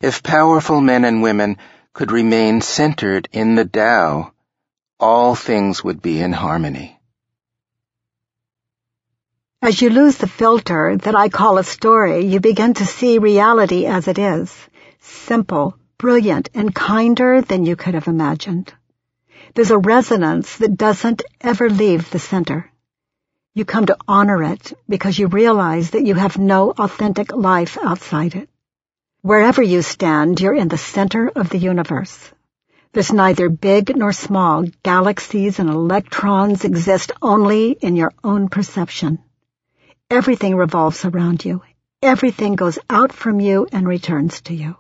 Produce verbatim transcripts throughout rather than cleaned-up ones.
If powerful men and women could remain centered in the Tao, all things would be in harmony. As you lose the filter that I call a story, you begin to see reality as it is, simple, brilliant, and kinder than you could have imagined. There's a resonance that doesn't ever leave the center. You come to honor it because you realize that you have no authentic life outside it. Wherever you stand, you're in the center of the universe. There's neither big nor small. Galaxies and electrons exist only in your own perception. Everything revolves around you. Everything goes out from you and returns to you.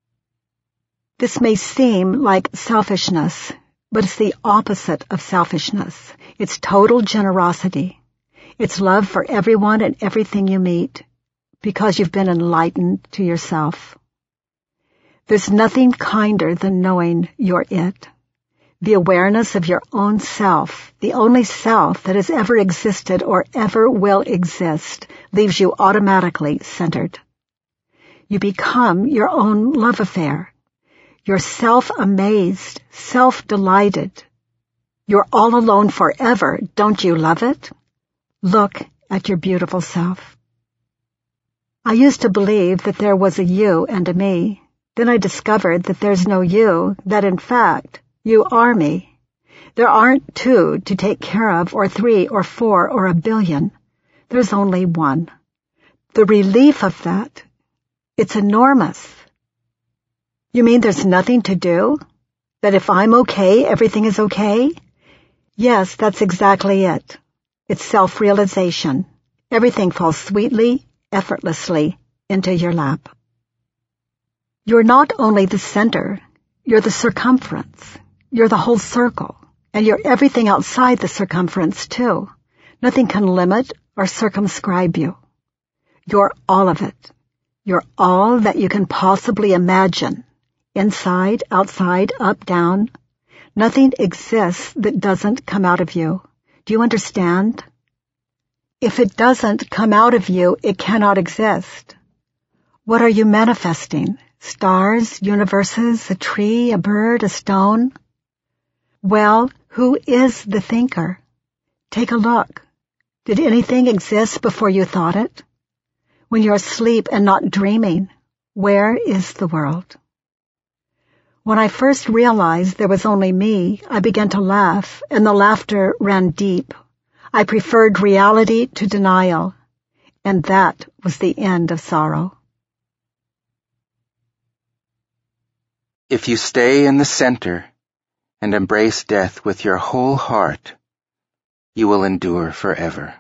This may seem like selfishness, but it's the opposite of selfishness. It's total generosity. It's love for everyone and everything you meet, because you've been enlightened to yourself. There's nothing kinder than knowing you're it. The awareness of your own self, the only self that has ever existed or ever will exist, leaves you automatically centered. You become your own love affair. You're self-amazed, self-delighted. You're all alone forever. Don't you love it? Look at your beautiful self. I used to believe that there was a you and a me. Then I discovered that there's no you, that in fact, you are me. There aren't two to take care of, or three, or four, or a billion. There's only one. The relief of that, it's enormous. You mean there's nothing to do? That if I'm okay, everything is okay? Yes, that's exactly it. It's self-realization. Everything falls sweetly, effortlessly into your lap. You're not only the center, you're the circumference. You're the whole circle, and you're everything outside the circumference, too. Nothing can limit or circumscribe you. You're all of it. You're all that you can possibly imagine. Inside, outside, up, down. Nothing exists that doesn't come out of you. Do you understand? If it doesn't come out of you, it cannot exist. What are you manifesting? Stars, universes, a tree, a bird, a stone? Well, who is the thinker? Take a look. Did anything exist before you thought it? When you're asleep and not dreaming, where is the world? When I first realized there was only me, I began to laugh, and the laughter ran deep. I preferred reality to denial, and that was the end of sorrow. If you stay in the center and embrace death with your whole heart, you will endure forever.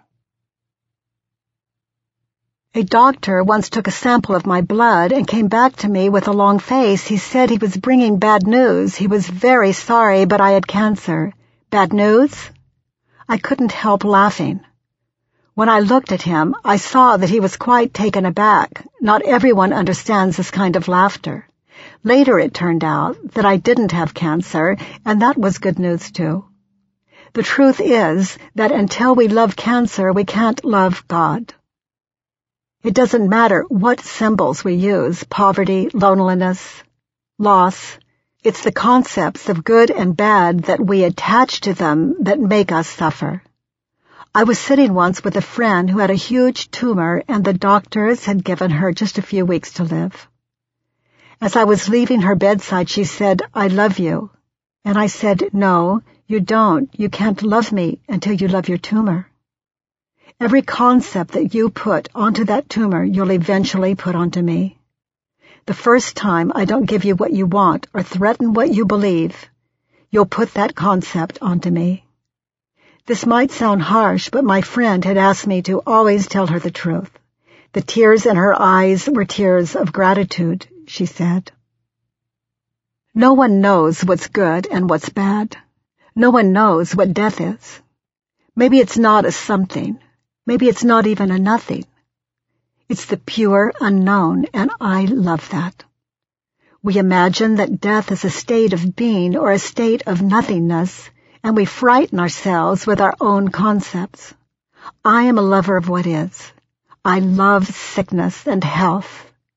A doctor once took a sample of my blood and came back to me with a long face. He said he was bringing bad news. He was very sorry, but I had cancer. Bad news? I couldn't help laughing. When I looked at him, I saw that he was quite taken aback. Not everyone understands this kind of laughter. Later it turned out that I didn't have cancer, and that was good news too. The truth is that until we love cancer, we can't love God. It doesn't matter what symbols we use, poverty, loneliness, loss. It's the concepts of good and bad that we attach to them that make us suffer. I was sitting once with a friend who had a huge tumor, and the doctors had given her just a few weeks to live. As I was leaving her bedside, she said, "I love you." And I said, "No, you don't. You can't love me until you love your tumor." Every concept that you put onto that tumor, you'll eventually put onto me. The first time I don't give you what you want or threaten what you believe, you'll put that concept onto me. This might sound harsh, but my friend had asked me to always tell her the truth. The tears in her eyes were tears of gratitude, she said. No one knows what's good and what's bad. No one knows what death is. Maybe it's not a something. Maybe it's not even a nothing. It's the pure unknown, and I love that. We imagine that death is a state of being or a state of nothingness, and we frighten ourselves with our own concepts. I am a lover of what is. I love sickness and health,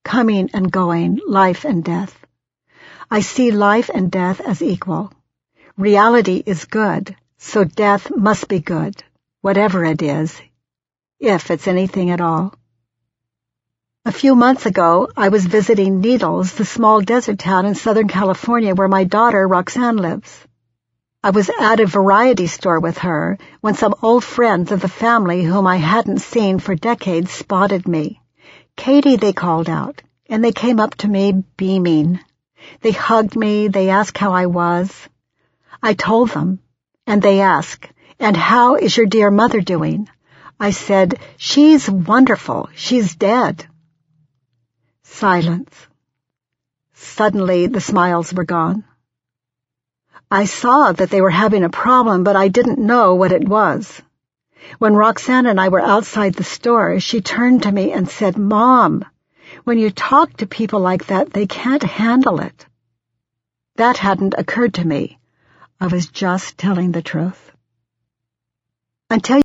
coming and going, life and death. I see life and death as equal. Reality is good, so death must be good, whatever it is, if it's anything at all. A few months ago, I was visiting Needles, the small desert town in Southern California where my daughter Roxanne lives. I was at a variety store with her when some old friends of the family whom I hadn't seen for decades spotted me. Katie, they called out, and they came up to me beaming. They hugged me, they asked how I was. I told them, and they asked, "And how is your dear mother doing?" I said, "She's wonderful. She's dead." Silence. Suddenly, the smiles were gone. I saw that they were having a problem, but I didn't know what it was. When Roxanne and I were outside the store, she turned to me and said, "Mom, when you talk to people like that, they can't handle it." That hadn't occurred to me. I was just telling the truth. Until